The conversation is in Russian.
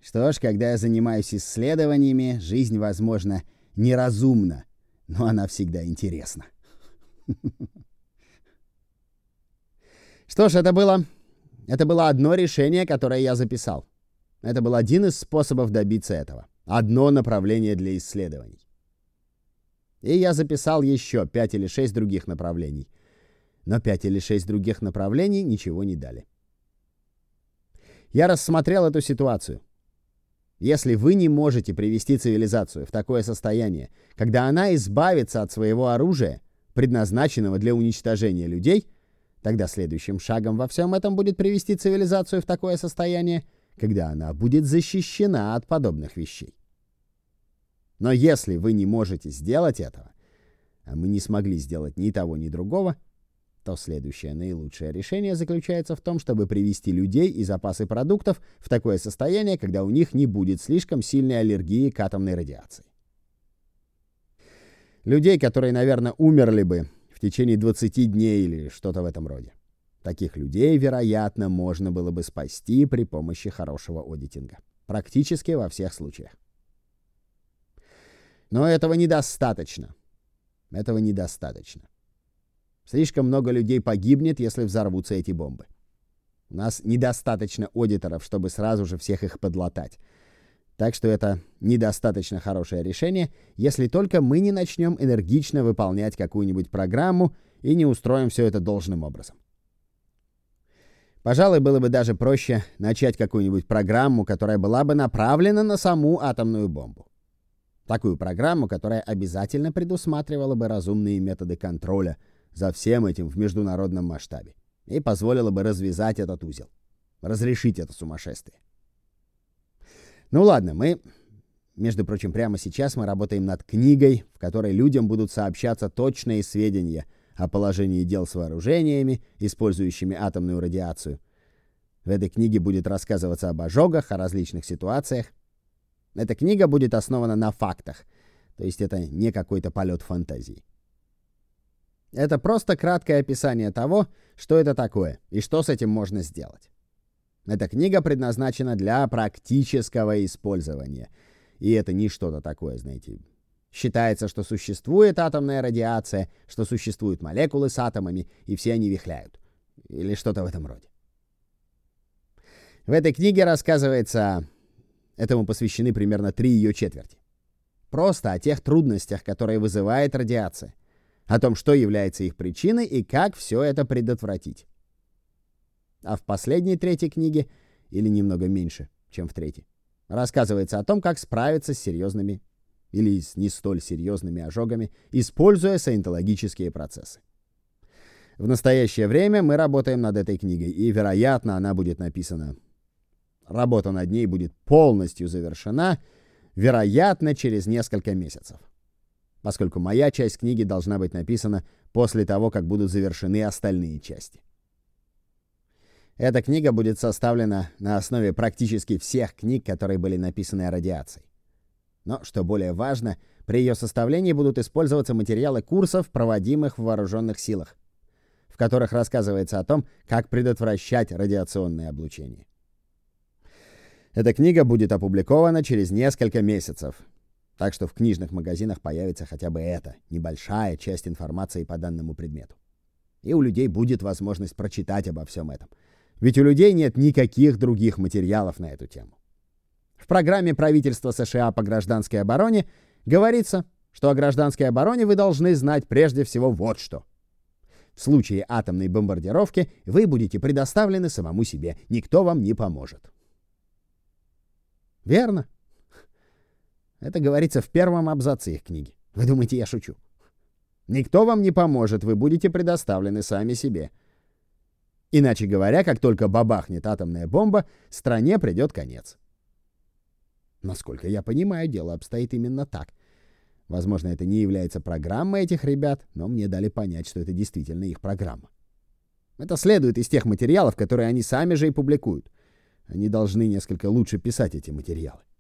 Что ж, когда я занимаюсь исследованиями, жизнь, возможно, неразумна, но она всегда интересна. Что ж, это было одно решение, которое я записал. Это был один из способов добиться этого. Одно направление для исследований. И я записал еще 5 или 6 других направлений. Но 5 или 6 других направлений ничего не дали. Я рассмотрел эту ситуацию. Если вы не можете привести цивилизацию в такое состояние, когда она избавится от своего оружия, предназначенного для уничтожения людей, тогда следующим шагом во всем этом будет привести цивилизацию в такое состояние, когда она будет защищена от подобных вещей. Но если вы не можете сделать этого, а мы не смогли сделать ни того, ни другого, то следующее наилучшее решение заключается в том, чтобы привести людей и запасы продуктов в такое состояние, когда у них не будет слишком сильной аллергии к атомной радиации. Людей, которые, наверное, умерли бы в течение 20 дней или что-то в этом роде. Таких людей, вероятно, можно было бы спасти при помощи хорошего аудитинга. Практически во всех случаях. Но этого недостаточно. Этого недостаточно. Слишком много людей погибнет, если взорвутся эти бомбы. У нас недостаточно аудиторов, чтобы сразу же всех их подлатать. Так что это недостаточно хорошее решение, если только мы не начнем энергично выполнять какую-нибудь программу и не устроим все это должным образом. Пожалуй, было бы даже проще начать какую-нибудь программу, которая была бы направлена на саму атомную бомбу. Такую программу, которая обязательно предусматривала бы разумные методы контроля за всем этим в международном масштабе и позволила бы развязать этот узел, разрешить это сумасшествие. Ну ладно, между прочим, прямо сейчас мы работаем над книгой, в которой людям будут сообщаться точные сведения о положении дел с вооружениями, использующими атомную радиацию. В этой книге будет рассказываться об ожогах, о различных ситуациях. Эта книга будет основана на фактах, то есть это не какой-то полет фантазии. Это просто краткое описание того, что это такое и что с этим можно сделать. Эта книга предназначена для практического использования. И это не что-то такое, знаете. Считается, что существует атомная радиация, что существуют молекулы с атомами, и все они вихляют. Или что-то в этом роде. В этой книге рассказывается... Этому посвящены примерно 3 ее четверти. Просто о тех трудностях, которые вызывает радиация. О том, что является их причиной и как все это предотвратить. А в последней трети книги, или немного меньше, чем в третьей, рассказывается о том, как справиться с серьезными или с не столь серьезными ожогами, используя саентологические процессы. В настоящее время мы работаем над этой книгой, и, вероятно, она будет написана... Работа над ней будет полностью завершена, вероятно, через несколько месяцев. Поскольку моя часть книги должна быть написана после того, как будут завершены остальные части. Эта книга будет составлена на основе практически всех книг, которые были написаны о радиации. Но, что более важно, при ее составлении будут использоваться материалы курсов, проводимых в вооруженных силах, в которых рассказывается о том, как предотвращать радиационное облучение. Эта книга будет опубликована через несколько месяцев, так что в книжных магазинах появится хотя бы эта небольшая часть информации по данному предмету. И у людей будет возможность прочитать обо всем этом. Ведь у людей нет никаких других материалов на эту тему. В программе правительства США по гражданской обороне говорится, что о гражданской обороне вы должны знать прежде всего вот что. В случае атомной бомбардировки вы будете предоставлены самому себе. Никто вам не поможет. Верно. Это говорится в первом абзаце их книги. Вы думаете, я шучу? Никто вам не поможет, вы будете предоставлены сами себе. Иначе говоря, как только бабахнет атомная бомба, стране придет конец. Насколько я понимаю, дело обстоит именно так. Возможно, это не является программой этих ребят, но мне дали понять, что это действительно их программа. Это следует из тех материалов, которые они сами же и публикуют. Они должны несколько лучше писать эти материалы.